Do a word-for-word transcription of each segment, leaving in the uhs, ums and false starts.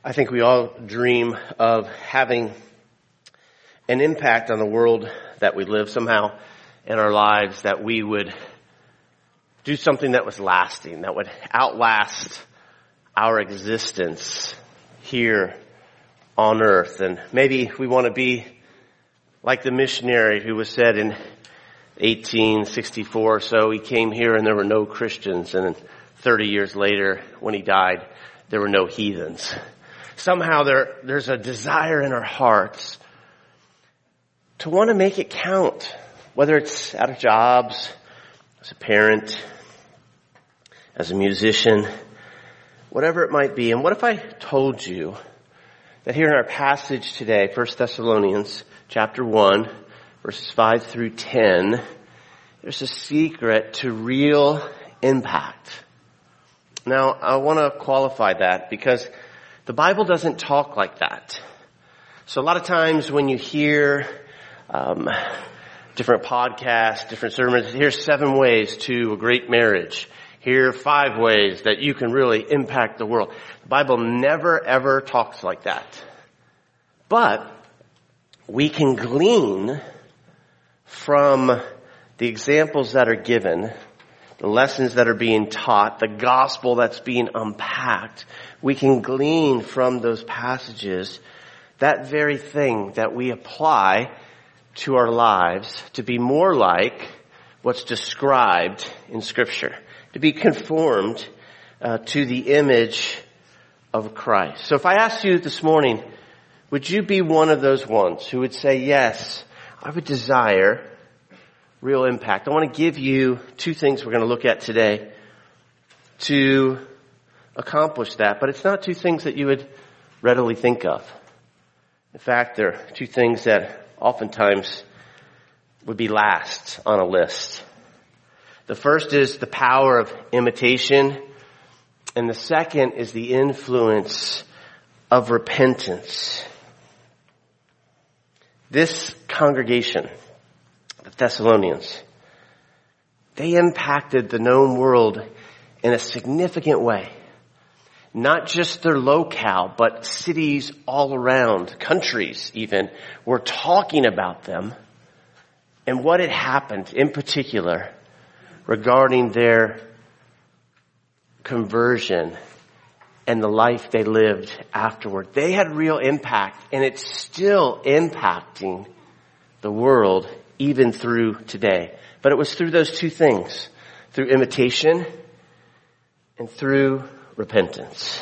I think we all dream of having an impact on the world that we live somehow in our lives, that we would do something that was lasting, that would outlast our existence here on earth. And maybe we want to be like the missionary who was said in eighteen sixty-four or so, he came here and there were no Christians, and thirty years later when he died, there were no heathens. Somehow there, there's a desire in our hearts to want to make it count, whether it's out of jobs, as a parent, as a musician, whatever it might be. And what if I told you that here in our passage today, First Thessalonians chapter one, verses five through ten, there's a secret to real impact. Now, I want to qualify that because the Bible doesn't talk like that. So a lot of times when you hear um, different podcasts, different sermons, here's seven ways to a great marriage. Here are five ways that you can really impact the world. The Bible never, ever talks like that. But we can glean from the examples that are given, the lessons that are being taught, the gospel that's being unpacked. We can glean from those passages that very thing that we apply to our lives to be more like what's described in Scripture, to be conformed uh, to the image of Christ. So if I asked you this morning, would you be one of those ones who would say, yes, I would desire real impact? I want to give you two things we're going to look at today to accomplish that, but it's not two things that you would readily think of. In fact, they're two things that oftentimes would be last on a list. The first is the power of imitation, and the second is the influence of repentance. This congregation, the Thessalonians, they impacted the known world in a significant way. Not just their locale, but cities all around, countries even, were talking about them and what had happened in particular regarding their conversion and the life they lived afterward. They had real impact, and it's still impacting the world even through today. But it was through those two things, through imitation and through repentance.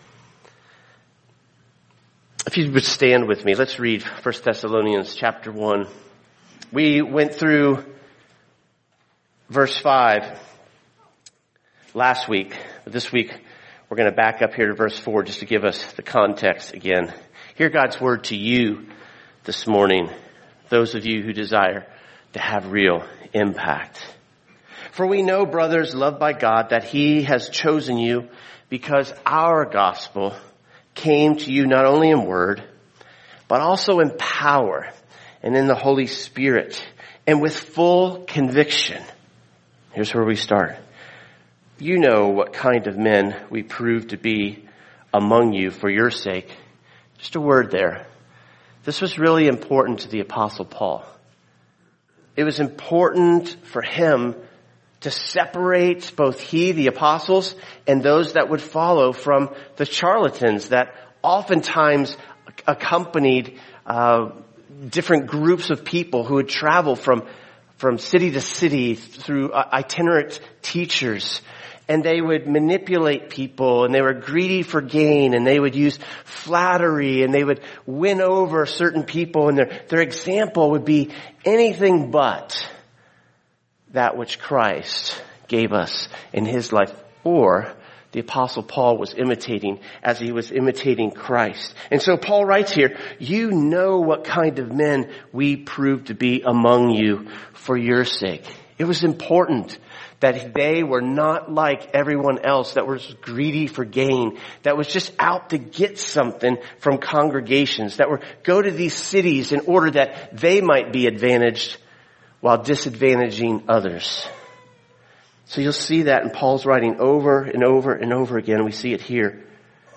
If you would stand with me, let's read First Thessalonians chapter one. We went through verse five last week, but this week we're going to back up here to verse four just to give us the context again. Hear God's word to you this morning, those of you who desire to have real impact. For we know, brothers, loved by God, that He has chosen you because our gospel came to you not only in word, but also in power and in the Holy Spirit and with full conviction. Here's where we start. You know what kind of men we proved to be among you for your sake. Just a word there. This was really important to the Apostle Paul. It was important for him to separate both he, the apostles, and those that would follow from the charlatans that oftentimes accompanied uh, different groups of people who would travel from from city to city through uh, itinerant teachers. And they would manipulate people, and they were greedy for gain, and they would use flattery, and they would win over certain people, and their, their example would be anything but that which Christ gave us in His life, or the Apostle Paul was imitating as he was imitating Christ. And so Paul writes here, you know what kind of men we proved to be among you for your sake. It was important that they were not like everyone else that was greedy for gain, that was just out to get something from congregations, that were go to these cities in order that they might be advantaged while disadvantaging others. So you'll see that in Paul's writing over and over and over again. We see it here.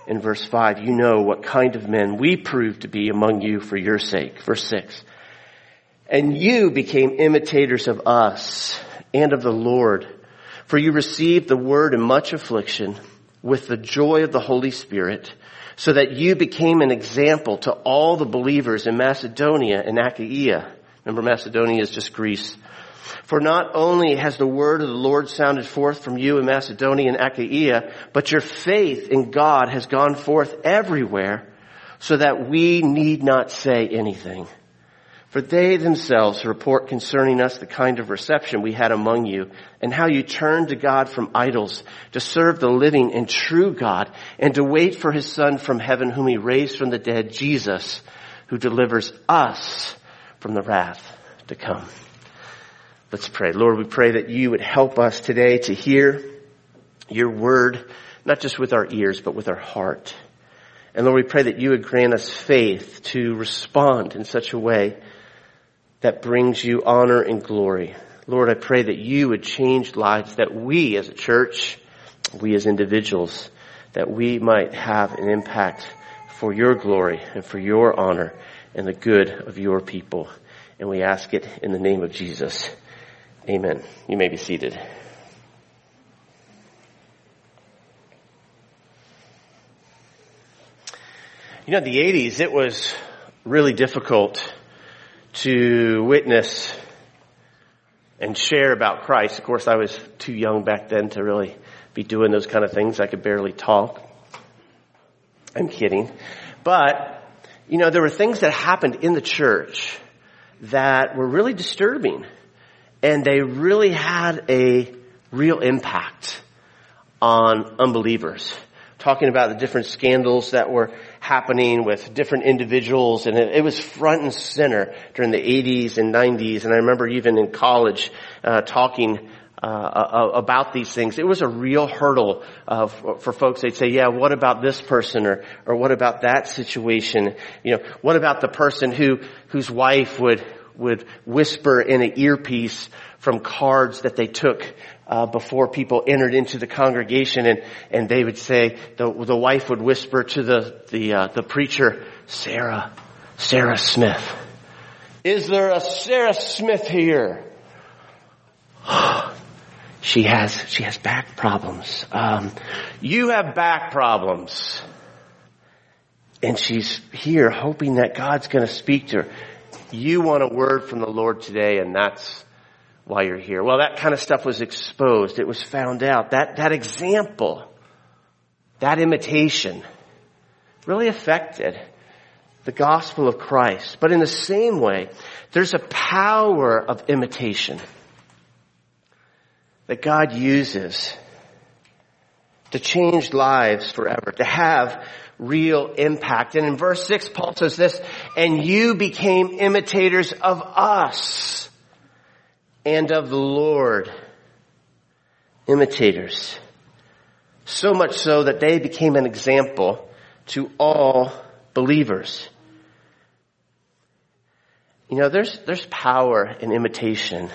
in verse five, you know what kind of men we proved to be among you for your sake. Verse six, and you became imitators of us and of the Lord, for you received the word in much affliction with the joy of the Holy Spirit, so that you became an example to all the believers in Macedonia and Achaia. Remember, Macedonia is just Greece. For not only has the word of the Lord sounded forth from you in Macedonia and Achaia, but your faith in God has gone forth everywhere, so that we need not say anything. For they themselves report concerning us the kind of reception we had among you, and how you turned to God from idols to serve the living and true God, and to wait for his Son from heaven, whom he raised from the dead, Jesus, who delivers us from the wrath to come. Let's pray. Lord, we pray that you would help us today to hear your word, not just with our ears, but with our heart. And Lord, we pray that you would grant us faith to respond in such a way that brings you honor and glory. Lord, I pray that you would change lives, that we as a church, we as individuals, that we might have an impact for your glory and for your honor and the good of your people. And we ask it in the name of Jesus. Amen. You may be seated. You know, in the eighties, it was really difficult to witness and share about Christ. Of course, I was too young back then to really be doing those kind of things. I could barely talk. I'm kidding. But, you know, there were things that happened in the church that were really disturbing. And they really had a real impact on unbelievers. Talking about the different scandals that were happening with different individuals. And it, it was front and center during the eighties and nineties. And I remember even in college uh, talking uh, about these things. It was a real hurdle uh, for, for folks. They'd say, yeah, what about this person? Or, or what about that situation? You know, what about the person who whose wife would would whisper in an earpiece from cards that they took uh, before people entered into the congregation, and and they would say, the the wife would whisper to the the uh, the preacher, Sarah, Sarah Smith, is there a Sarah Smith here? she has she has back problems. Um, you have back problems, and she's here hoping that God's going to speak to her. You want a word from the Lord today, and that's why you're here. Well, that kind of stuff was exposed. It was found out. That, that example, that imitation really affected the gospel of Christ. But in the same way, there's a power of imitation that God uses to change lives forever, to have real impact. And in verse six, Paul says this, and you became imitators of us and of the Lord. Imitators. So much so that they became an example to all believers. You know, there's, there's power in imitation.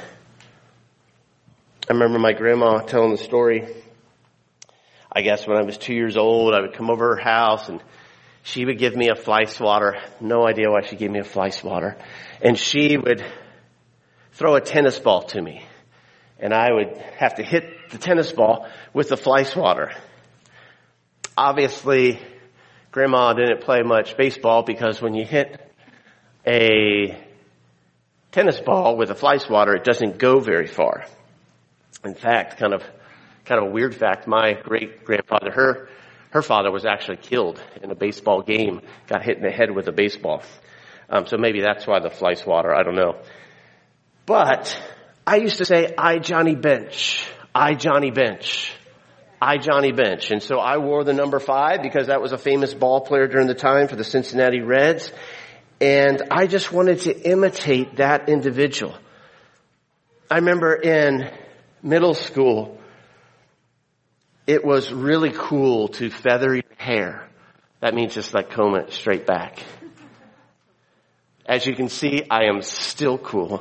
I remember my grandma telling the story. I guess when I was two years old, I would come over her house and she would give me a fly swatter. No idea why she gave me a fly swatter. And she would throw a tennis ball to me. And I would have to hit the tennis ball with the fly swatter. Obviously, Grandma didn't play much baseball because when you hit a tennis ball with a fly swatter, it doesn't go very far. In fact, kind of Kind of a weird fact, my great-grandfather, her her father was actually killed in a baseball game, got hit in the head with a baseball. Um, so maybe that's why the fly swatter, I don't know. But I used to say, I Johnny Bench, I Johnny Bench, I Johnny Bench. And so I wore the number five because that was a famous ball player during the time for the Cincinnati Reds. And I just wanted to imitate that individual. I remember in middle school, it was really cool to feather your hair. That means just like comb it straight back. As you can see, I am still cool.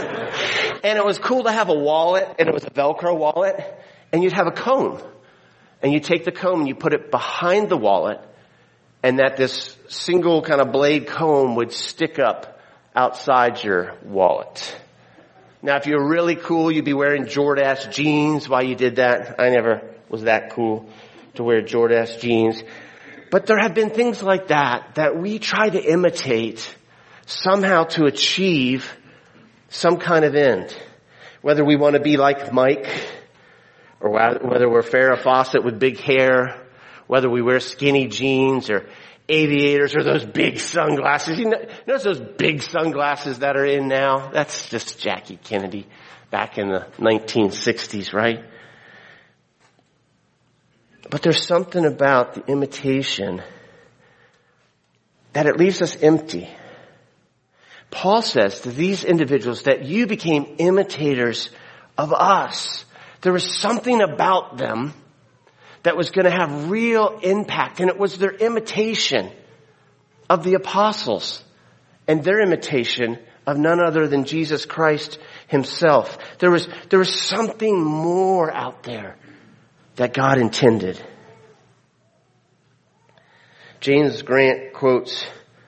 And it was cool to have a wallet, and it was a Velcro wallet, and you'd have a comb. and you take the comb and you put it behind the wallet, and that this single kind of blade comb would stick up outside your wallet. Now, if you're really cool, you'd be wearing Jordache jeans while you did that. I never was that cool to wear Jordache jeans. But there have been things like that that we try to imitate somehow to achieve some kind of end. Whether we want to be like Mike, or whether we're Farrah Fawcett with big hair, whether we wear skinny jeans or aviators or those big sunglasses. You know, notice those big sunglasses that are in now? That's just Jackie Kennedy back in the nineteen sixties, right? But there's something about the imitation that it leaves us empty. Paul says to these individuals that you became imitators of us. There was something about them that was going to have real impact, and it was their imitation of the apostles and their imitation of none other than Jesus Christ himself. There was, there was something more out there that God intended. James Grant quotes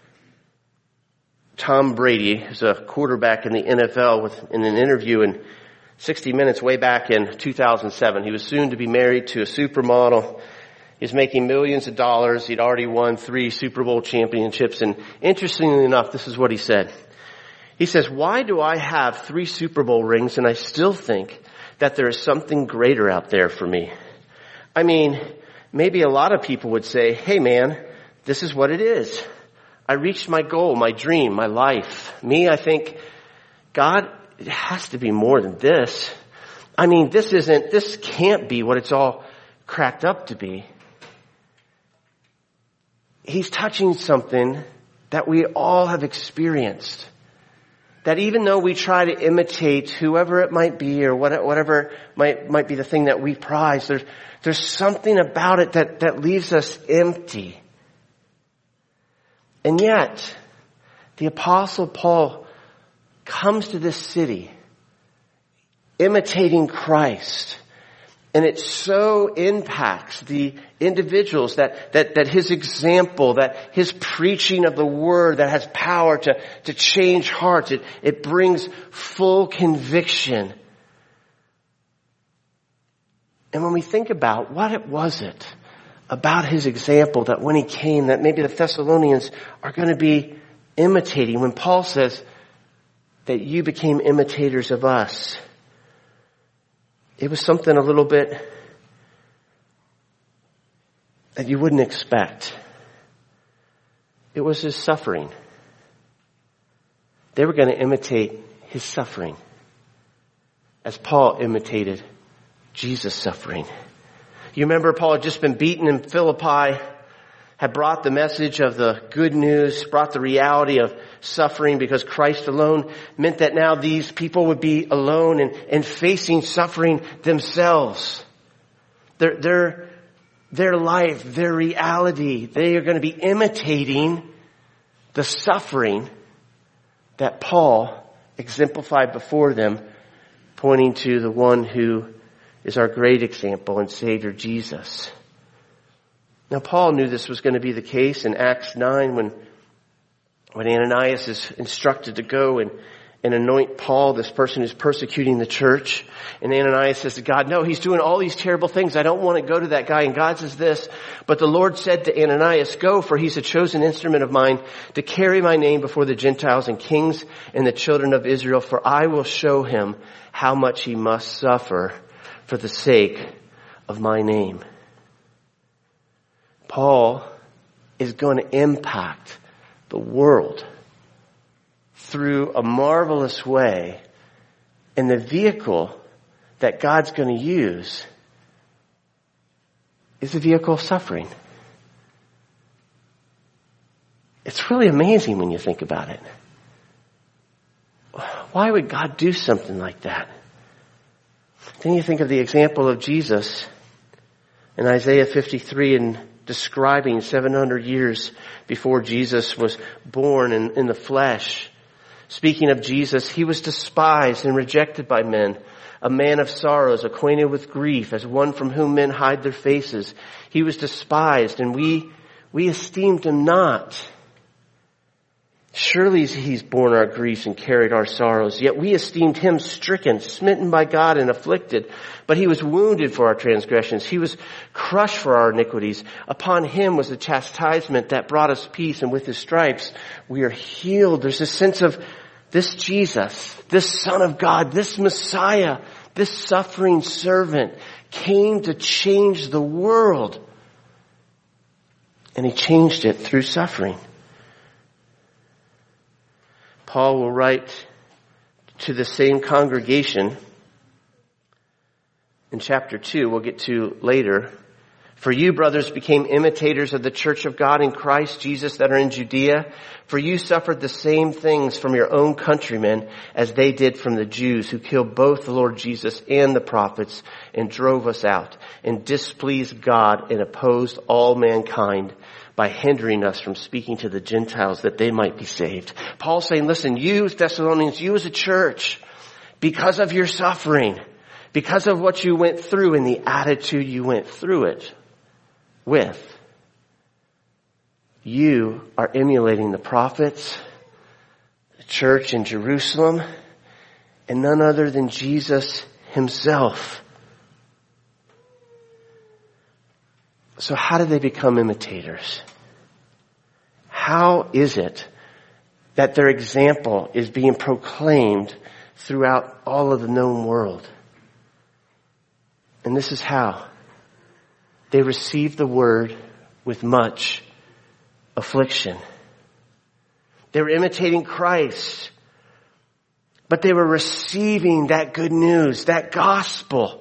Tom Brady, who's a quarterback in the N F L, with, in an interview in sixty minutes way back in two thousand seven. He was soon to be married to a supermodel. He was making millions of dollars. He'd already won three Super Bowl championships. And interestingly enough, this is what he said. He says, "Why do I have three Super Bowl rings and I still think that there is something greater out there for me?" I mean, maybe a lot of people would say, "Hey man, this is what it is. I reached my goal, my dream, my life." Me, I think, God, it has to be more than this. I mean, this isn't, this can't be what it's all cracked up to be. He's touching something that we all have experienced. That even though we try to imitate whoever it might be or whatever might, might be the thing that we prize, there's, there's something about it that, that leaves us empty. And yet, the Apostle Paul comes to this city imitating Christ. And it so impacts the individuals that, that, that his example, that his preaching of the word that has power to, to change hearts, it, it brings full conviction. And when we think about what it was it about his example that when he came, that maybe the Thessalonians are going to be imitating, when Paul says that you became imitators of us, it was something a little bit that you wouldn't expect. It was his suffering. They were going to imitate his suffering as Paul imitated Jesus' suffering. You remember Paul had just been beaten in Philippi, had brought the message of the good news, brought the reality of suffering because Christ alone meant that now these people would be alone and, and facing suffering themselves. Their, their, their life, their reality, they are going to be imitating the suffering that Paul exemplified before them, pointing to the one who is our great example and Savior, Jesus. Now, Paul knew this was going to be the case in Acts nine when, when Ananias is instructed to go and, and anoint Paul, this person who's persecuting the church. And Ananias says to God, "No, he's doing all these terrible things. I don't want to go to that guy." And God says this, "But the Lord said to Ananias, go, for he's a chosen instrument of mine to carry my name before the Gentiles and kings and the children of Israel, for I will show him how much he must suffer for the sake of my name." Paul is going to impact the world through a marvelous way, and the vehicle that God's going to use is the vehicle of suffering. It's really amazing when you think about it. Why would God do something like that? Then you think of the example of Jesus in Isaiah fifty-three and describing seven hundred years before Jesus was born in, in the flesh. Speaking of Jesus, he was despised and rejected by men, a man of sorrows, acquainted with grief, as one from whom men hide their faces. He was despised, and we, we esteemed him not. Surely he's borne our griefs and carried our sorrows. Yet we esteemed him stricken, smitten by God, and afflicted. But he was wounded for our transgressions. He was crushed for our iniquities. Upon him was the chastisement that brought us peace, and with his stripes we are healed. There's a sense of this Jesus, this Son of God, this Messiah, this suffering servant came to change the world. And he changed it through suffering. Paul will write to the same congregation in chapter two, we'll get to later. For you, brothers, became imitators of the church of God in Christ Jesus that are in Judea. For you suffered the same things from your own countrymen as they did from the Jews, who killed both the Lord Jesus and the prophets and drove us out and displeased God and opposed all mankind by hindering us from speaking to the Gentiles that they might be saved. Paul's saying, listen, you Thessalonians, you as a church, because of your suffering, because of what you went through and the attitude you went through it with, you are emulating the prophets, the church in Jerusalem, and none other than Jesus himself. So how did they become imitators? How is it that their example is being proclaimed throughout all of the known world? And this is how. They received the word with much affliction. They were imitating Christ, but they were receiving that good news, that gospel.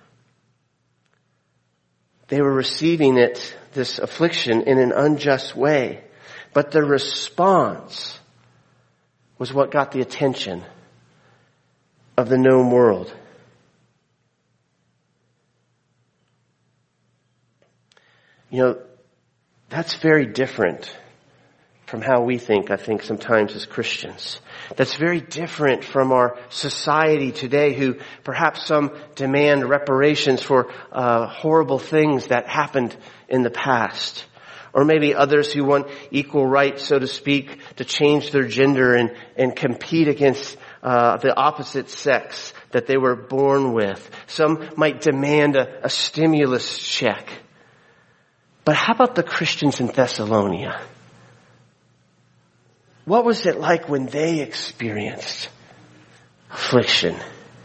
They were receiving it, this affliction, in an unjust way. But their response was what got the attention of the known world. You know, that's very different from how we think, I think, sometimes as Christians. That's very different from our society today, who perhaps some demand reparations for uh, horrible things that happened in the past. Or maybe others who want equal rights, so to speak, to change their gender and, and compete against uh, the opposite sex that they were born with. Some might demand a, a stimulus check. But how about the Christians in Thessalonica? What was it like when they experienced affliction?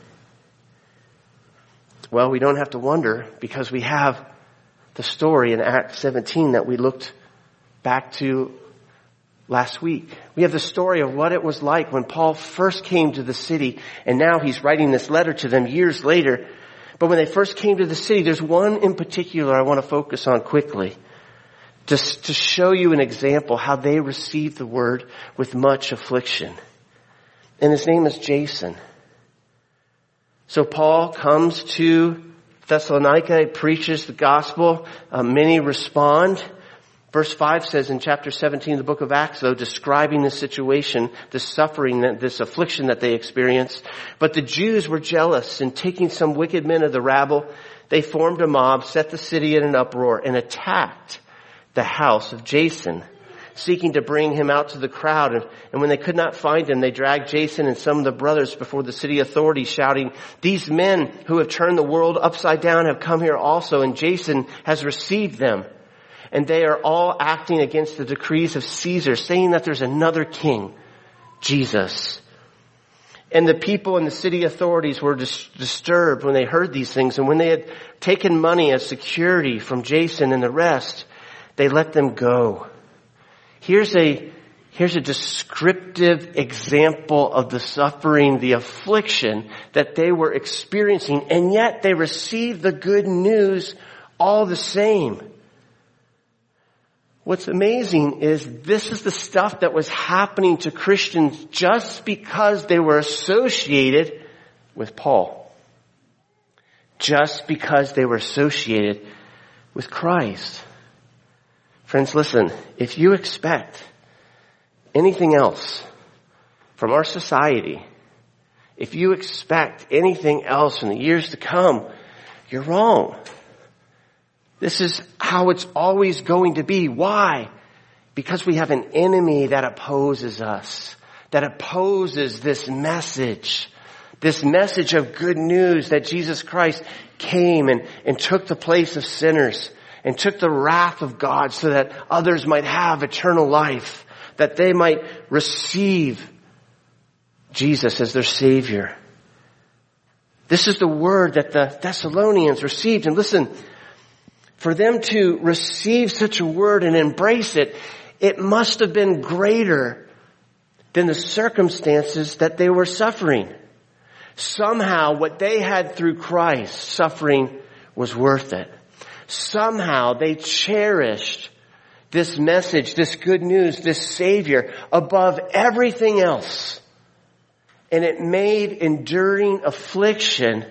Well, we don't have to wonder, because we have the story in Acts seventeen that we looked back to last week. We have the story of what it was like when Paul first came to the city, and now he's writing this letter to them years later. But when they first came to the city, there's one in particular I want to focus on quickly, just to show you an example how they received the word with much affliction. And his name is Jason. So Paul comes to Thessalonica, preaches the gospel. Uh, many respond. Verse five says in chapter seventeen of the book of Acts, though, describing the situation, the suffering, this affliction that they experienced. But the Jews were jealous, and taking some wicked men of the rabble, they formed a mob, set the city in an uproar, and attacked the house of Jason, seeking to bring him out to the crowd. And, and when they could not find him, they dragged Jason and some of the brothers before the city authorities, shouting, "These men who have turned the world upside down have come here also, and Jason has received them. And they are all acting against the decrees of Caesar, saying that there's another king, Jesus." And the people and the city authorities were dis- disturbed when they heard these things. And when they had taken money as security from Jason and the rest, they let them go. Here's a, here's a descriptive example of the suffering, the affliction that they were experiencing, and yet they received the good news all the same. What's amazing is this is the stuff that was happening to Christians just because they were associated with Paul. Just because they were associated with Christ. Friends, listen, if you expect anything else from our society, if you expect anything else in the years to come, you're wrong. This is how it's always going to be. Why? Because we have an enemy that opposes us, that opposes this message, this message of good news that Jesus Christ came and, and took the place of sinners and took the wrath of God so that others might have eternal life, that they might receive Jesus as their Savior. This is the word that the Thessalonians received. And listen, for them to receive such a word and embrace it, it must have been greater than the circumstances that they were suffering. Somehow what they had through Christ, suffering, was worth it. Somehow they cherished this message, this good news, this Savior above everything else. And it made enduring affliction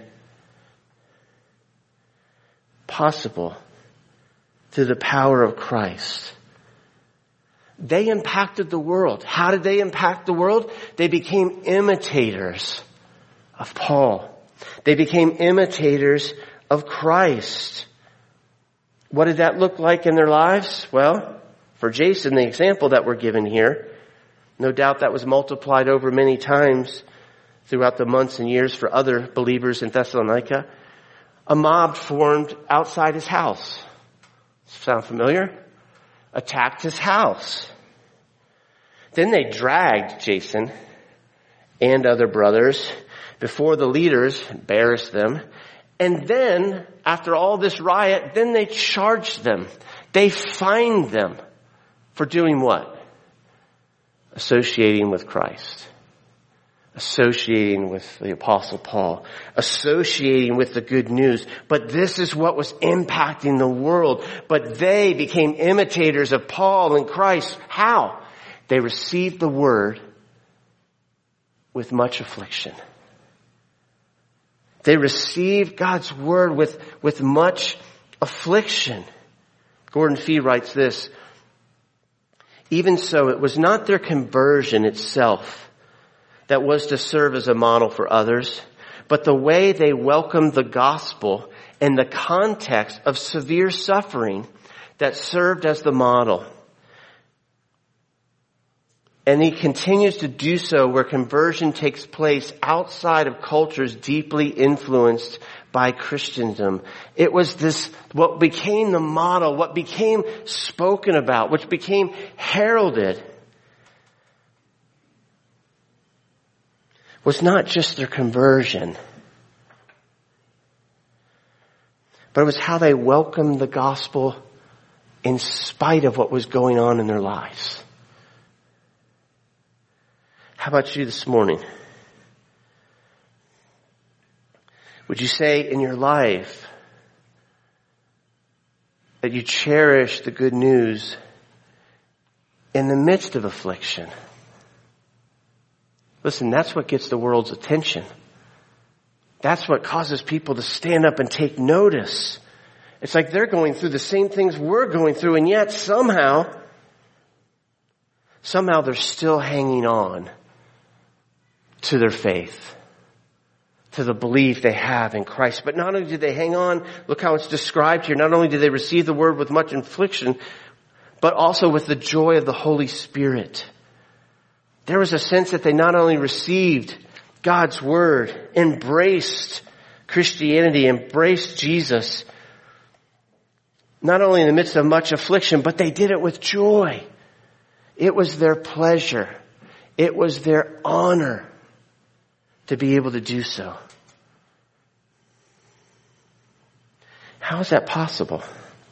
possible through the power of Christ. They impacted the world. How did they impact the world? They became imitators of Paul. They became imitators of Christ. What did that look like in their lives? Well, for Jason, the example that we're given here, no doubt that was multiplied over many times throughout the months and years for other believers in Thessalonica. A mob formed outside his house. Sound familiar? Attacked his house. Then they dragged Jason and other brothers before the leaders, embarrassed them. And then, after all this riot, then they charged them. They fined them for doing what? Associating with Christ. Associating with the Apostle Paul. Associating with the good news. But this is what was impacting the world. But they became imitators of Paul and Christ. How? They received the word with much affliction. They received God's word with, with much affliction. Gordon Fee writes this: even so, it was not their conversion itself that was to serve as a model for others, but the way they welcomed the gospel and the context of severe suffering that served as the model. And he continues to do so where conversion takes place outside of cultures deeply influenced by Christendom. It was this, what became the model, what became spoken about, which became heralded, was not just their conversion, but it was how they welcomed the gospel in spite of what was going on in their lives. How about you this morning? Would you say in your life that you cherish the good news in the midst of affliction? Listen, that's what gets the world's attention. That's what causes people to stand up and take notice. It's like they're going through the same things we're going through, and yet somehow, somehow they're still hanging on to their faith, to the belief they have in Christ. But not only did they hang on, look how it's described here, not only did they receive the word with much affliction, but also with the joy of the Holy Spirit. There was a sense that they not only received God's word, embraced Christianity, embraced Jesus, not only in the midst of much affliction, but they did it with joy. It was their pleasure. It was their honor to be able to do so. How is that possible?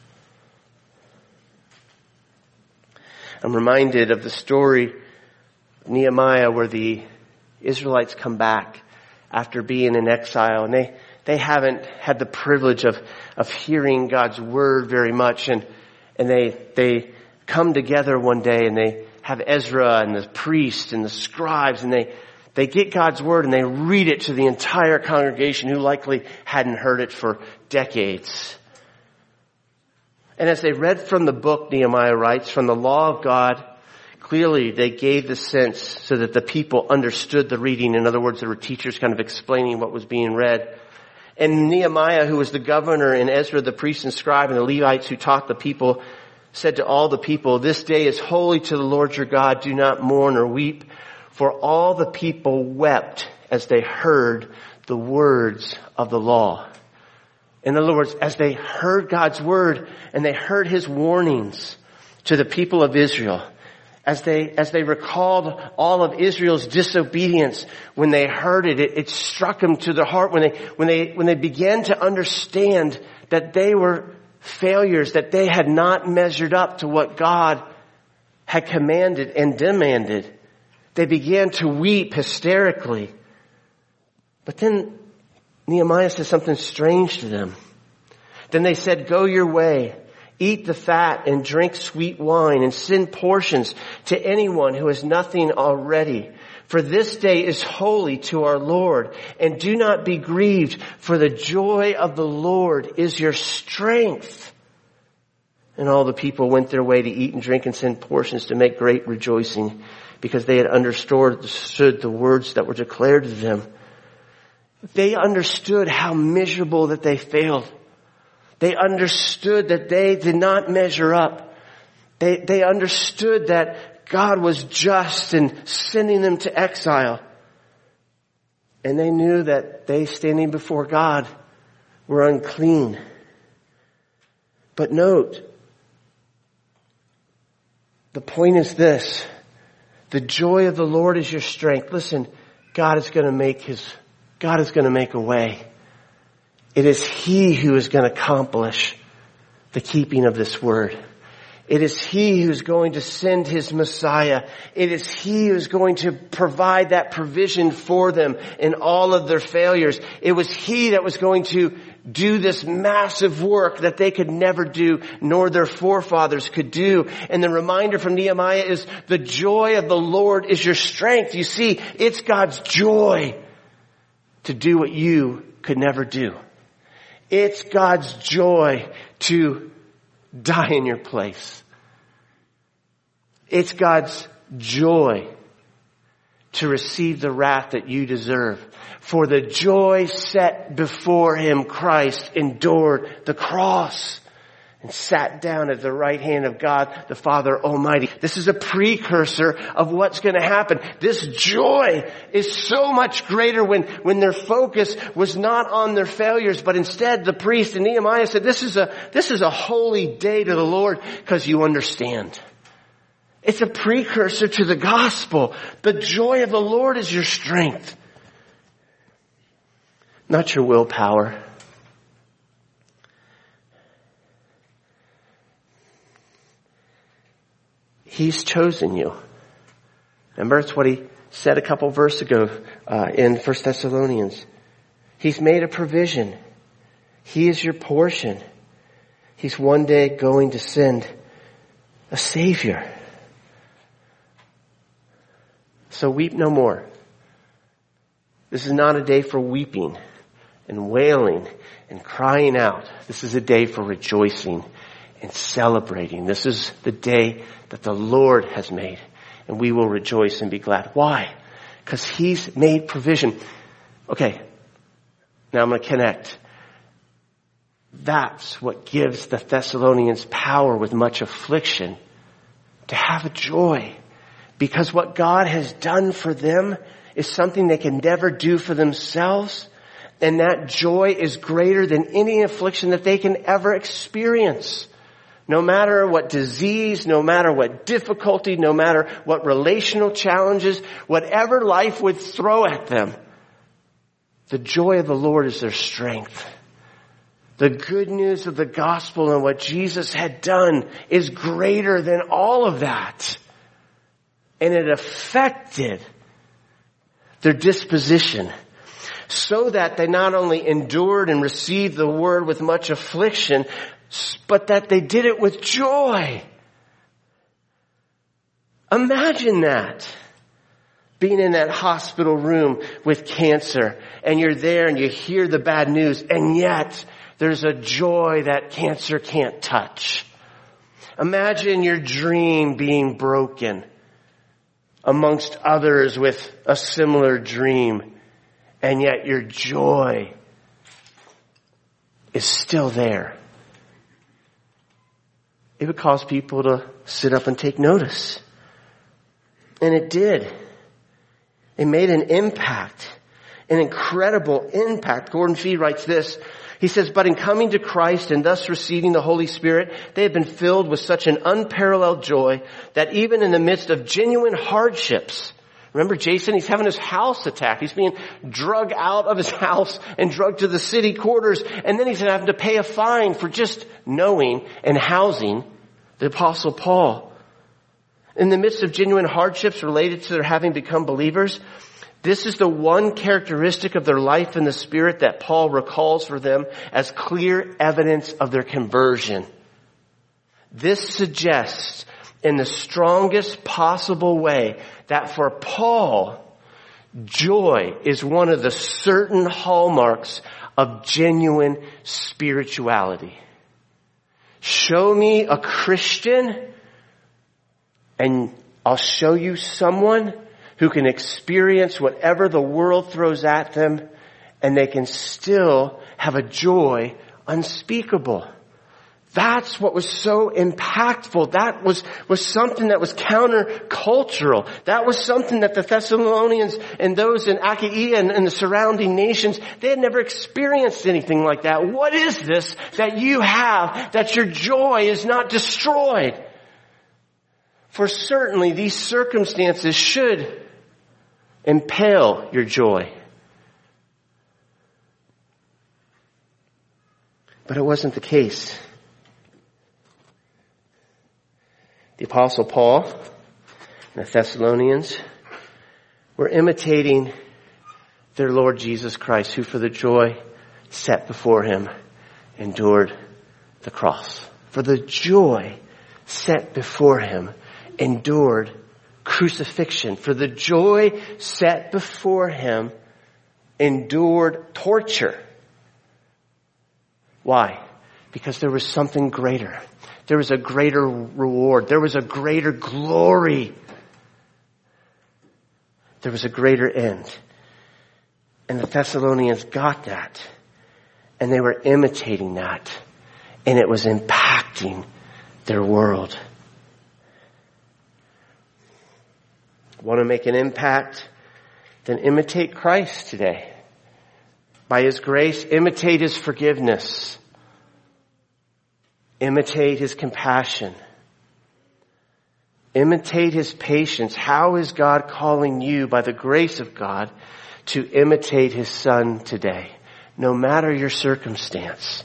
I'm reminded of the story of Nehemiah where the Israelites come back after being in exile, and they, they haven't had the privilege of, of hearing God's word very much, and, and they, they come together one day and they have Ezra and the priests and the scribes, and they They get God's word and they read it to the entire congregation who likely hadn't heard it for decades. And as they read from the book, Nehemiah writes, from the law of God, Clearly, they gave the sense so that the people understood the reading. In other words, there were teachers kind of explaining what was being read. And Nehemiah, who was the governor, and Ezra, the priest and scribe, and the Levites who taught the people, said to all the people, "This day is holy to the Lord your God. Do not mourn or weep." For all the people wept as they heard the words of the law. In other words, as they heard God's word and they heard his warnings to the people of Israel, as they, as they recalled all of Israel's disobedience, when they heard it, it, it struck them to the heart. When they, when they, when they began to understand that they were failures, that they had not measured up to what God had commanded and demanded, they began to weep hysterically. But then Nehemiah says something strange to them. Then they said, "Go your way, eat the fat and drink sweet wine and send portions to anyone who has nothing already. For this day is holy to our Lord, and do not be grieved, for the joy of the Lord is your strength." And all the people went their way to eat and drink and send portions to make great rejoicing, because they had understood the words that were declared to them. They understood how miserable that they failed. They understood that they did not measure up. They, they understood that God was just in sending them to exile. And they knew that they, standing before God, were unclean. But note, the point is this: the joy of the Lord is your strength. Listen, God is going to make his, God is going to make a way. It is he who is going to accomplish the keeping of this word. It is he who's going to send his Messiah. It is he who's going to provide that provision for them in all of their failures. It was he that was going to do this massive work that they could never do, nor their forefathers could do. And the reminder from Nehemiah is, the joy of the Lord is your strength. You see, it's God's joy to do what you could never do. It's God's joy to die in your place. It's God's joy to receive the wrath that you deserve. For the joy set before him, Christ endured the cross and sat down at the right hand of God the Father Almighty. This is a precursor of what's going to happen. This joy is so much greater when, when their focus was not on their failures, but instead the priest and Nehemiah said, this is a, this is a holy day to the Lord, because you understand. It's a precursor to the gospel. The joy of the Lord is your strength, not your willpower. He's chosen you. Remember, it's what he said a couple verses ago uh, in First Thessalonians. He's made a provision. He is your portion. He's one day going to send a Savior. So weep no more. This is not a day for weeping and wailing and crying out. This is a day for rejoicing and celebrating. This is the day that the Lord has made, and we will rejoice and be glad. Why? Because he's made provision. Okay, now I'm going to connect. That's what gives the Thessalonians power with much affliction to have a joy. Because what God has done for them is something they can never do for themselves. And that joy is greater than any affliction that they can ever experience. No matter what disease, no matter what difficulty, no matter what relational challenges, whatever life would throw at them, the joy of the Lord is their strength. The good news of the gospel and what Jesus had done is greater than all of that. And it affected their disposition, so that they not only endured and received the word with much affliction, but that they did it with joy. Imagine that. Being in that hospital room with cancer, and you're there and you hear the bad news, and yet there's a joy that cancer can't touch. Imagine your dream being broken, amongst others with a similar dream, and yet your joy is still there. It would cause people to sit up and take notice. And it did. It made an impact, an incredible impact. Gordon Fee writes this. He says, but in coming to Christ and thus receiving the Holy Spirit, they have been filled with such an unparalleled joy that even in the midst of genuine hardships, remember Jason, he's having his house attacked. He's being drug out of his house and drugged to the city quarters. And then he's having to pay a fine for just knowing and housing the Apostle Paul. In the midst of genuine hardships related to their having become believers, this is the one characteristic of their life in the Spirit that Paul recalls for them as clear evidence of their conversion. This suggests in the strongest possible way that for Paul, joy is one of the certain hallmarks of genuine spirituality. Show me a Christian and I'll show you someone who can experience whatever the world throws at them, and they can still have a joy unspeakable. That's what was so impactful. That was, was something that was countercultural. That was something that the Thessalonians and those in Achaia and, and the surrounding nations, they had never experienced anything like that. What is this that you have that your joy is not destroyed? For certainly these circumstances should impale your joy. But it wasn't the case. The Apostle Paul and the Thessalonians were imitating their Lord Jesus Christ, who for the joy set before him endured the cross. For the joy set before him endured crucifixion. For the joy set before him endured torture. Why? Because there was something greater. There was a greater reward. There was a greater glory. There was a greater end. And the Thessalonians got that. And they were imitating that. And it was impacting their world. Want to make an impact? Then imitate Christ today. By His grace, imitate His forgiveness. Imitate His compassion. Imitate His patience. How is God calling you by the grace of God to imitate His Son today? No matter your circumstance.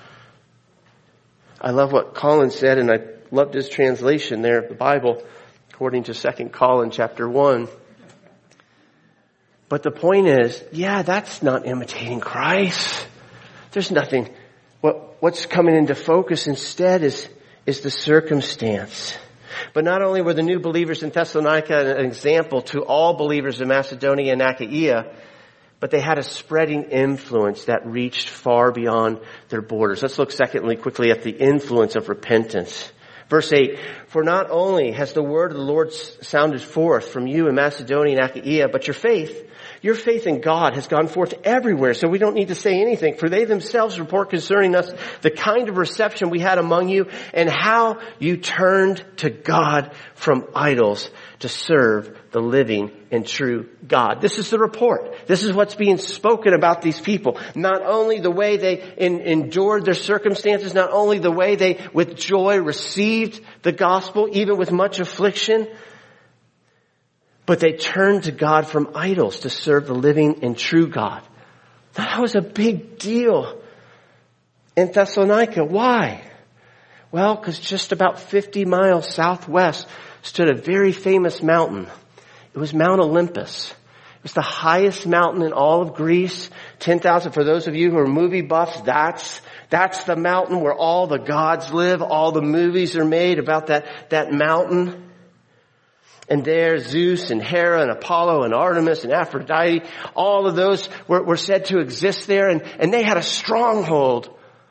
I love what Colin said, and I loved his translation there of the Bible, according to Second Colin chapter one. But the point is, yeah, that's not imitating Christ. There's nothing. What, what's coming into focus instead is, is the circumstance. But not only were the new believers in Thessalonica an example to all believers in Macedonia and Achaia, but they had a spreading influence that reached far beyond their borders. Let's look secondly quickly at the influence of repentance. Verse eight, for not only has the word of the Lord sounded forth from you in Macedonia and Achaia, but your faith, your faith in God has gone forth everywhere. So we don't need to say anything, for they themselves report concerning us the kind of reception we had among you and how you turned to God from idols to serve the living and true God. This is the report. This is what's being spoken about these people. Not only the way they in, endured their circumstances, not only the way they with joy received the gospel, even with much affliction, but they turned to God from idols to serve the living and true God. That was a big deal in Thessalonica. Why? Well, because just about fifty miles southwest stood a very famous mountain. It was Mount Olympus. It was the highest mountain in all of Greece. ten thousand, for those of you who are movie buffs, that's, that's the mountain where all the gods live. All the movies are made about that, that mountain. And there, Zeus and Hera and Apollo and Artemis and Aphrodite, all of those were, were said to exist there. And, and they had a stronghold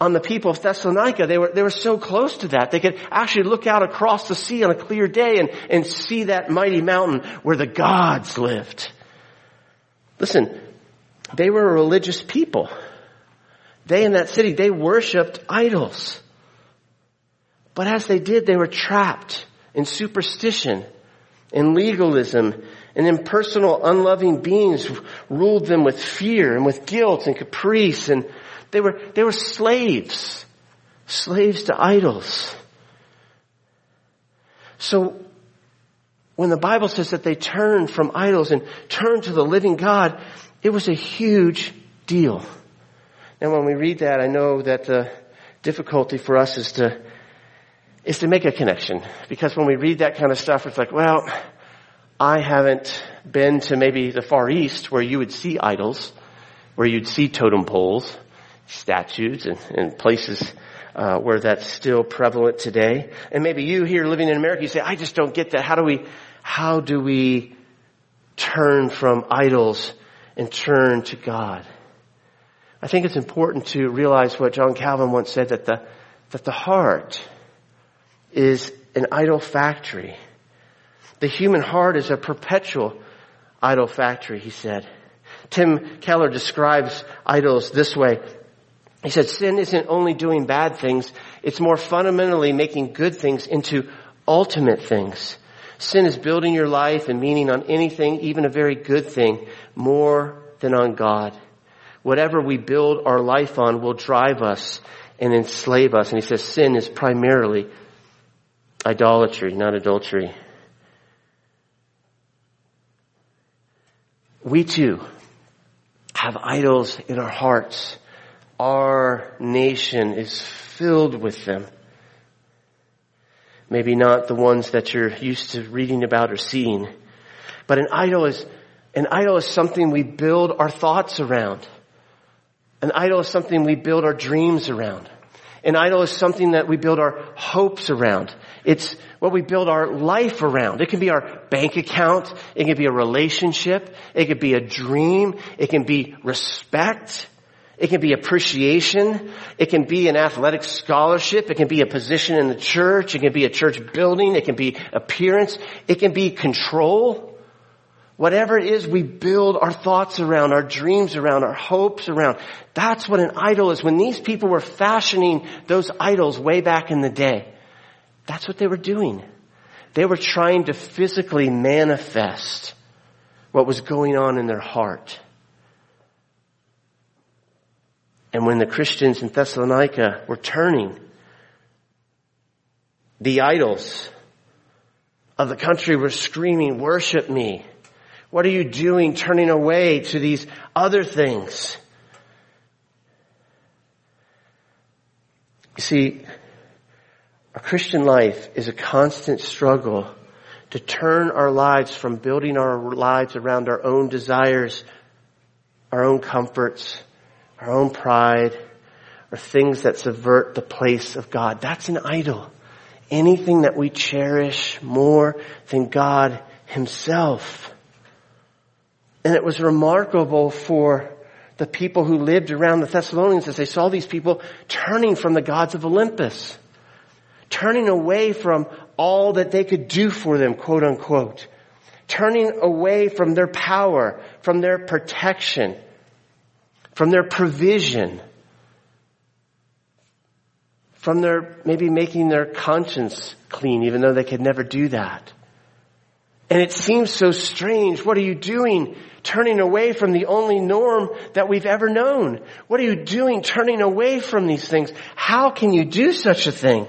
on the people of Thessalonica. They were, they were so close to that. They could actually look out across the sea on a clear day and, and see that mighty mountain where the gods lived. Listen, they were a religious people. They in that city, they worshiped idols. But as they did, they were trapped in superstition and legalism, and impersonal, unloving beings ruled them with fear and with guilt and caprice, and they were, they were slaves, slaves to idols. So when the Bible says that they turned from idols and turned to the living God, it was a huge deal. Now when we read that, I know that the difficulty for us is to is to make a connection. Because when we read that kind of stuff, it's like, well, I haven't been to maybe the Far East where you would see idols, where you'd see totem poles, statues, and, and places uh, where that's still prevalent today. And maybe you here living in America, you say, I just don't get that. How do we, how do we turn from idols and turn to God? I think it's important to realize what John Calvin once said, that the, that the heart is an idol factory. The human heart is a perpetual idol factory, he said. Tim Keller describes idols this way. He said, sin isn't only doing bad things, it's more fundamentally making good things into ultimate things. Sin is building your life and meaning on anything, even a very good thing, more than on God. Whatever we build our life on will drive us and enslave us. And he says sin is primarily idolatry, not adultery. We too have idols in our hearts. Our nation is filled with them. Maybe not the ones that you're used to reading about or seeing. But an idol is, an idol is something we build our thoughts around. An idol is something we build our dreams around. An idol is something that we build our hopes around. It's what we build our life around. It can be our bank account. It can be a relationship. It can be a dream. It can be respect. It can be appreciation. It can be an athletic scholarship. It can be a position in the church. It can be a church building. It can be appearance. It can be control. Whatever it is we build our thoughts around, our dreams around, our hopes around. That's what an idol is. When these people were fashioning those idols way back in the day, that's what they were doing. They were trying to physically manifest what was going on in their heart. And when the Christians in Thessalonica were turning, the idols of the country were screaming, "Worship me." What are you doing turning away to these other things? You see, our Christian life is a constant struggle to turn our lives from building our lives around our own desires, our own comforts, our own pride, or things that subvert the place of God. That's an idol. Anything that we cherish more than God Himself. And it was remarkable for the people who lived around the Thessalonians as they saw these people turning from the gods of Olympus, turning away from all that they could do for them, quote unquote, turning away from their power, from their protection, from their provision, from their maybe making their conscience clean, even though they could never do that. And it seems so strange. What are you doing turning away from the only norm that we've ever known? What are you doing turning away from these things? How can you do such a thing?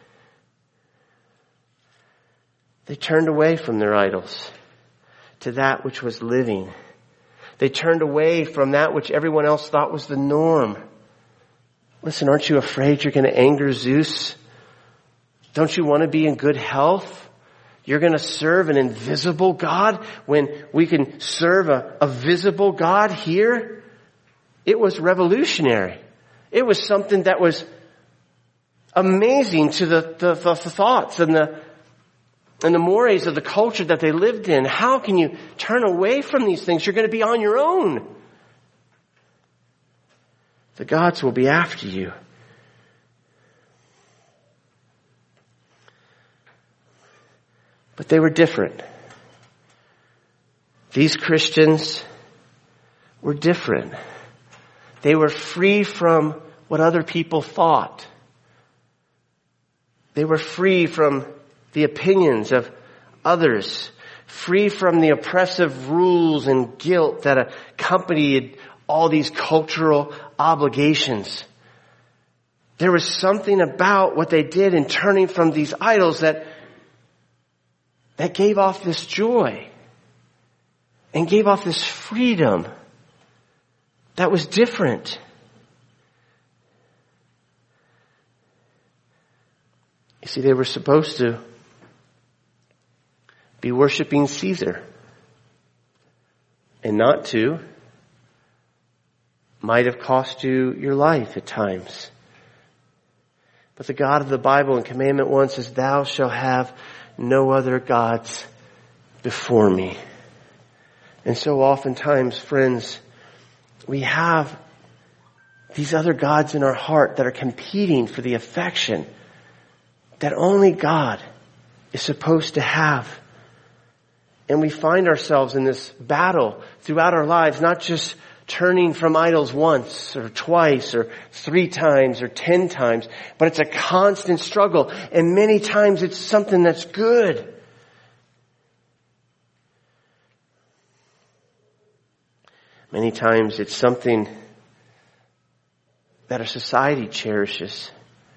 They turned away from their idols to that which was living. They turned away from that which everyone else thought was the norm. Listen, aren't you afraid you're going to anger Zeus? Don't you want to be in good health? You're going to serve an invisible God when we can serve a, a visible God here? It was revolutionary. It was something that was amazing to the, the, the, the thoughts and the, and the mores of the culture that they lived in. How can you turn away from these things? You're going to be on your own. The gods will be after you. But they were different. These Christians were different. They were free from what other people thought. They were free from the opinions of others, free from the oppressive rules and guilt that accompanied all these cultural obligations. There was something about what they did in turning from these idols that, that gave off this joy and gave off this freedom that was different. You see, they were supposed to be worshiping Caesar, and not to might have cost you your life at times. But the God of the Bible in Commandment one says, thou shalt have no other gods before me. And so oftentimes, friends, we have these other gods in our heart that are competing for the affection that only God is supposed to have. And we find ourselves in this battle throughout our lives, not just turning from idols once or twice or three times or ten times, but it's a constant struggle. And many times it's something that's good. Many times it's something that our society cherishes.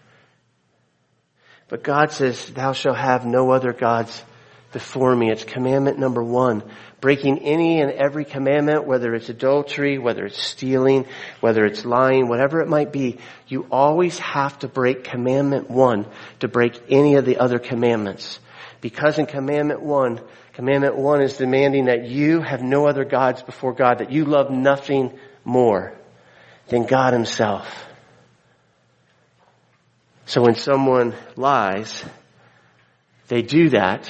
But God says, thou shalt have no other gods before me. It's commandment number one. Breaking any and every commandment, whether it's adultery, whether it's stealing, whether it's lying, whatever it might be, you always have to break commandment one to break any of the other commandments. Because in commandment one, commandment one is demanding that you have no other gods before God, that you love nothing more than God himself. So when someone lies, they do that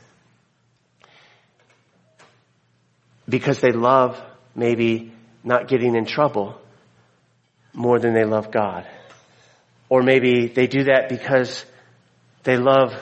because they love maybe not getting in trouble more than they love God. Or maybe they do that because they love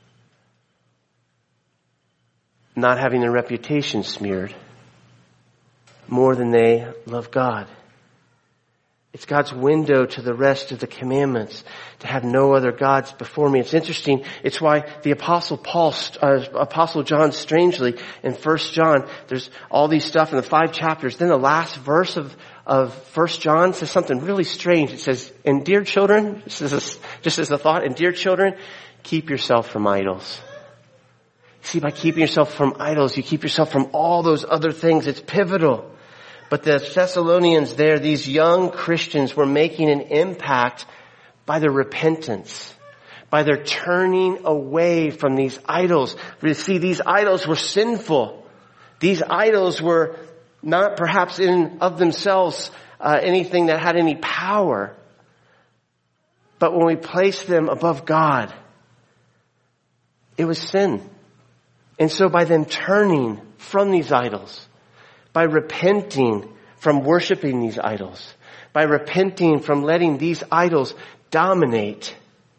not having their reputation smeared more than they love God. It's God's window to the rest of the commandments, to have no other gods before me. It's interesting. It's why the Apostle Paul, uh, Apostle John, strangely, in First John, there's all these stuff in the five chapters. Then the last verse of, of First John says something really strange. It says, and dear children, just as a, just as a thought, and dear children, keep yourself from idols. See, by keeping yourself from idols, you keep yourself from all those other things. It's pivotal. But the Thessalonians there, these young Christians, were making an impact by their repentance, by their turning away from these idols. You see, these idols were sinful. These idols were not perhaps in of themselves uh, anything that had any power. But when we place them above God, it was sin. And so by them turning from these idols, by repenting from worshiping these idols, by repenting from letting these idols dominate,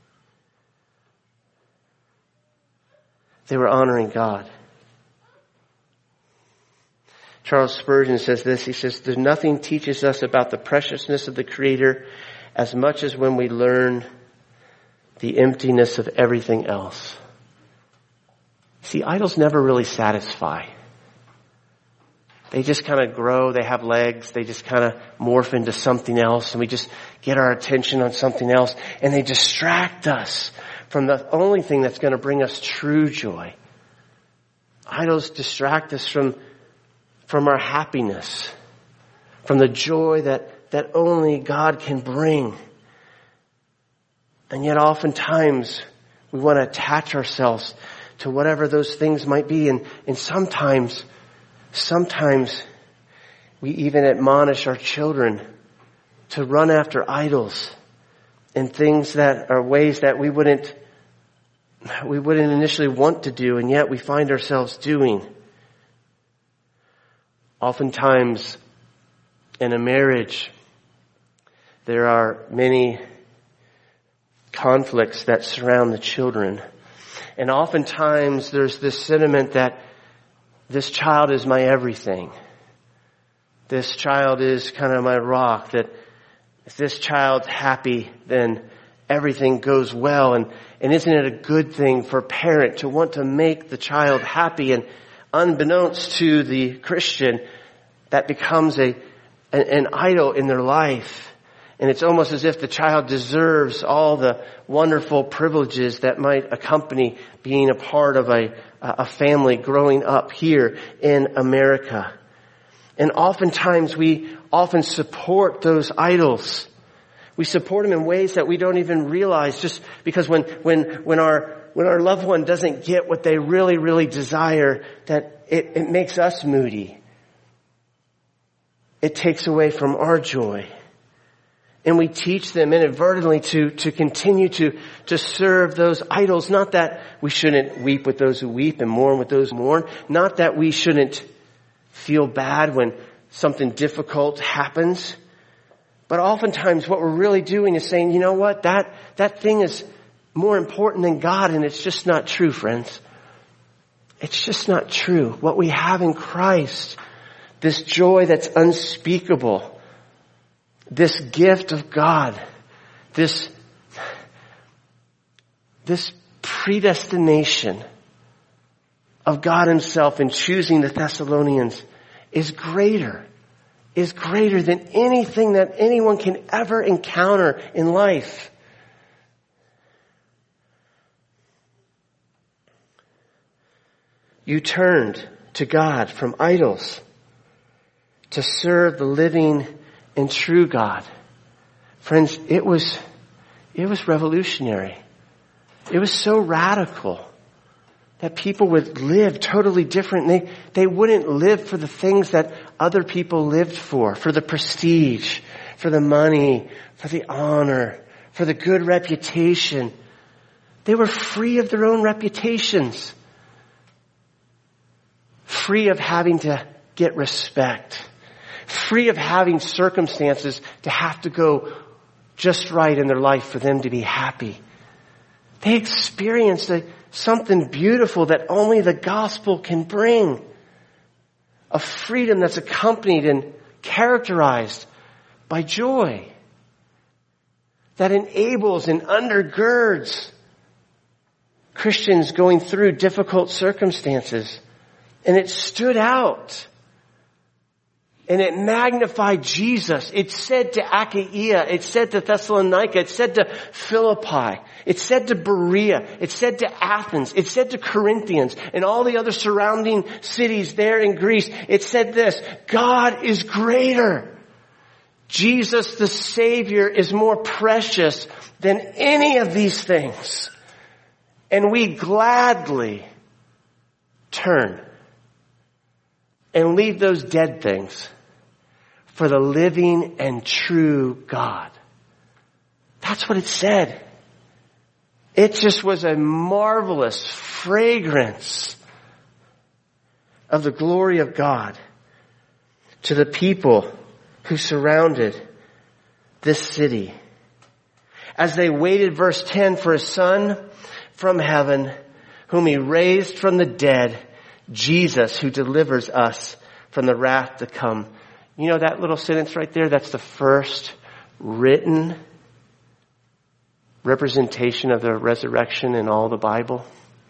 they were honoring God. Charles Spurgeon says this. He says, there's nothing teaches us about the preciousness of the Creator as much as when we learn the emptiness of everything else. See, idols never really satisfy. They just kind of grow, they have legs, they just kind of morph into something else, and we just get our attention on something else, and they distract us from the only thing that's going to bring us true joy. Idols distract us from, from our happiness, from the joy that, that only God can bring. And yet oftentimes we want to attach ourselves to whatever those things might be, and, and sometimes Sometimes we even admonish our children to run after idols and things that are ways that we wouldn't, we wouldn't initially want to do, and yet we find ourselves doing. Oftentimes in a marriage, there are many conflicts that surround the children. And oftentimes there's this sentiment that this child is my everything. This child is kind of my rock. That if this child's happy, then everything goes well. And, and isn't it a good thing for a parent to want to make the child happy? And unbeknownst to the Christian, that becomes a an, an idol in their life. And it's almost as if the child deserves all the wonderful privileges that might accompany being a part of a, a family growing up here in America. And oftentimes we often support those idols. We support them in ways that we don't even realize, just because when, when, when our, when our loved one doesn't get what they really, really desire, that it, it makes us moody. It takes away from our joy. And we teach them inadvertently to, to continue to, to serve those idols. Not that we shouldn't weep with those who weep and mourn with those who mourn. Not that we shouldn't feel bad when something difficult happens. But oftentimes what we're really doing is saying, you know what, that, that thing is more important than God, and it's just not true, friends. It's just not true. What we have in Christ, this joy that's unspeakable, this gift of God, this, this predestination of God himself in choosing the Thessalonians is greater, is greater than anything that anyone can ever encounter in life. You turned to God from idols to serve the living and true God. Friends, it was, it was revolutionary. It was so radical that people would live totally different. They, they wouldn't live for the things that other people lived for, for the prestige, for the money, for the honor, for the good reputation. They were free of their own reputations, free of having to get respect, free of having circumstances to have to go just right in their life for them to be happy. They experienced a, something beautiful that only the gospel can bring. A freedom that's accompanied and characterized by joy. That enables and undergirds Christians going through difficult circumstances. And it stood out. And it magnified Jesus. It said to Achaia, it said to Thessalonica, it said to Philippi, it said to Berea, it said to Athens, it said to Corinthians, and all the other surrounding cities there in Greece. It said this: God is greater. Jesus the Savior is more precious than any of these things. And we gladly turn and leave those dead things for the living and true God. That's what it said. It just was a marvelous fragrance of the glory of God to the people who surrounded this city. As they waited, verse ten, for a son from heaven, whom he raised from the dead, Jesus, who delivers us from the wrath to come. You know that little sentence right there? That's the first written representation of the resurrection in all the Bible.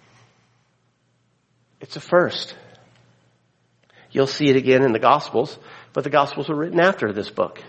It's a first. You'll see it again in the Gospels, but the Gospels were written after this book.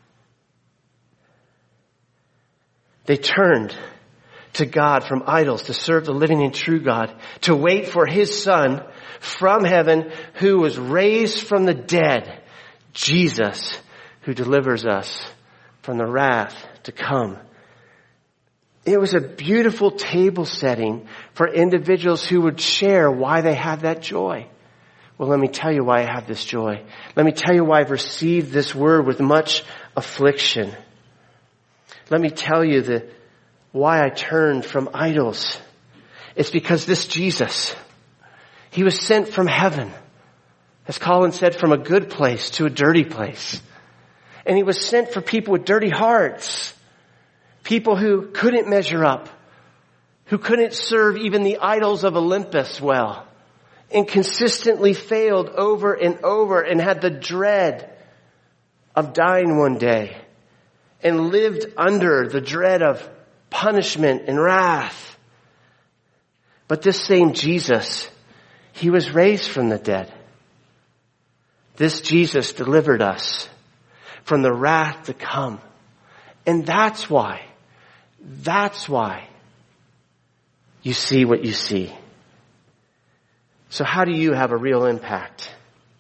They turned to God from idols to serve the living and true God, to wait for his Son from heaven who was raised from the dead, Jesus, who delivers us from the wrath to come. It was a beautiful table setting for individuals who would share why they had that joy. Well, let me tell you why I have this joy. Let me tell you why I've received this word with much affliction. Let me tell you the why I turned from idols. It's because this Jesus, he was sent from heaven. As Colin said, from a good place to a dirty place. And he was sent for people with dirty hearts. People who couldn't measure up. who couldn't serve even the idols of Olympus well, and consistently failed over and over and had the dread of dying one day and lived under the dread of punishment and wrath. But this same Jesus, he was raised from the dead. This Jesus delivered us from the wrath to come. And that's why, that's why you see what you see. So how do you have a real impact?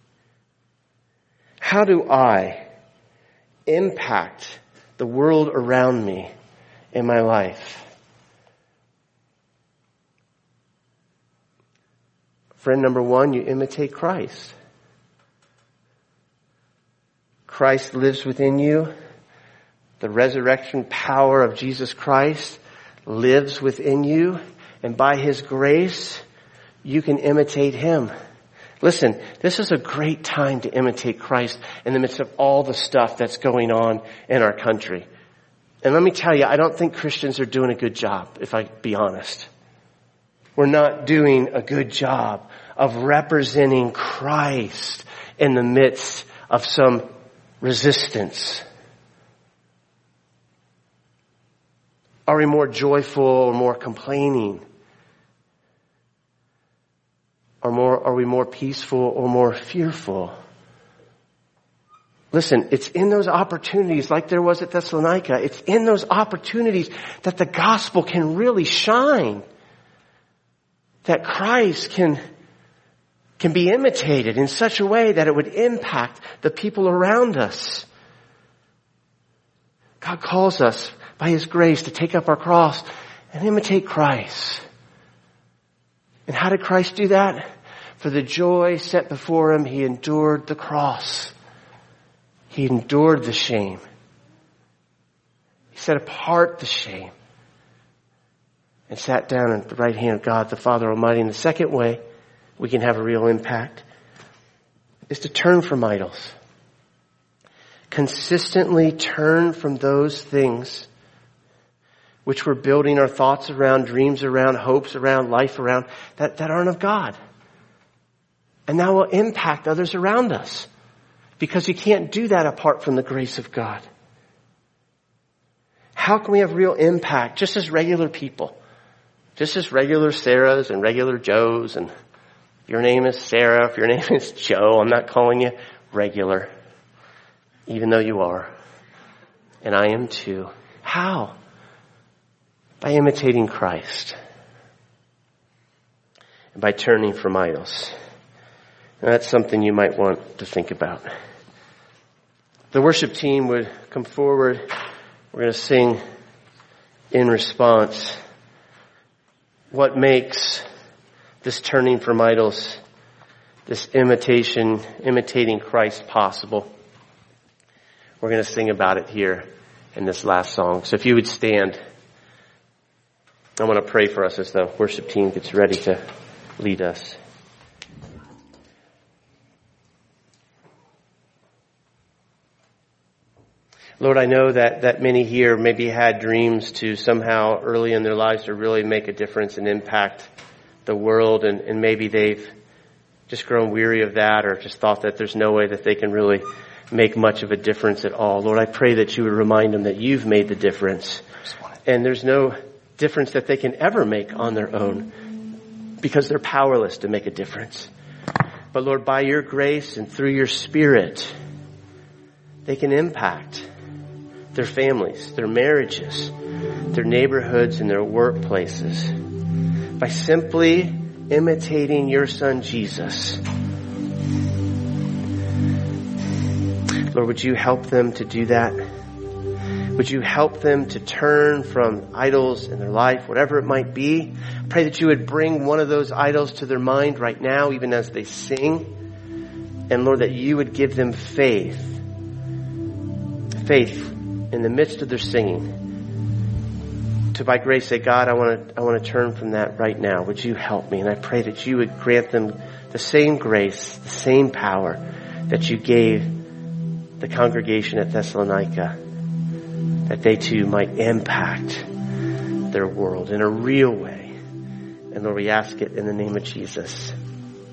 How do I impact the world around me in my life? Friend number one, you imitate Christ. Christ lives within you. The resurrection power of Jesus Christ lives within you. And by His grace, you can imitate Him. Listen, this is a great time to imitate Christ in the midst of all the stuff that's going on in our country. And let me tell you, I don't think Christians are doing a good job, if I be honest. We're not doing a good job of representing Christ in the midst of some resistance. Are we more joyful or more complaining? Are more, are we more peaceful or more fearful? Listen, it's in those opportunities, like there was at Thessalonica, it's in those opportunities that the gospel can really shine. That Christ can, can be imitated in such a way that it would impact the people around us. God calls us by His grace to take up our cross and imitate Christ. And how did Christ do that? For the joy set before Him, He endured the cross. He endured the shame. He set apart the shame and sat down at the right hand of God, the Father Almighty. And the second way we can have a real impact is to turn from idols. Consistently turn from those things which we're building our thoughts around, dreams around, hopes around, life around, that, that aren't of God. And that will impact others around us. Because you can't do that apart from the grace of God. How can we have real impact just as regular people? Just as regular Sarahs and regular Joes. And if your name is Sarah, if your name is Joe, I'm not calling you regular. Even though you are. And I am too. How? By imitating Christ. And by turning from idols. And that's something you might want to think about. The worship team would come forward. We're going to sing in response. What makes this turning from idols, this imitation, imitating Christ possible? We're going to sing about it here in this last song. So if you would stand, I want to pray for us as the worship team gets ready to lead us. Lord, I know that, that many here maybe had dreams to somehow early in their lives to really make a difference and impact the world, and, and maybe they've just grown weary of that or just thought that there's no way that they can really make much of a difference at all. Lord, I pray that you would remind them that you've made the difference, and there's no difference that they can ever make on their own because they're powerless to make a difference. But Lord, by your grace and through your Spirit, they can impact their families, their marriages, their neighborhoods, and their workplaces by simply imitating your Son, Jesus. Lord, would you help them to do that? Would you help them to turn from idols in their life, whatever it might be? Pray that you would bring one of those idols to their mind right now, even as they sing. And Lord, that you would give them faith. Faith in the midst of their singing. To by grace say, God, I want to I want to turn from that right now. Would you help me? And I pray that you would grant them the same grace, the same power that you gave the congregation at Thessalonica, that they too might impact their world in a real way. And Lord, we ask it in the name of Jesus.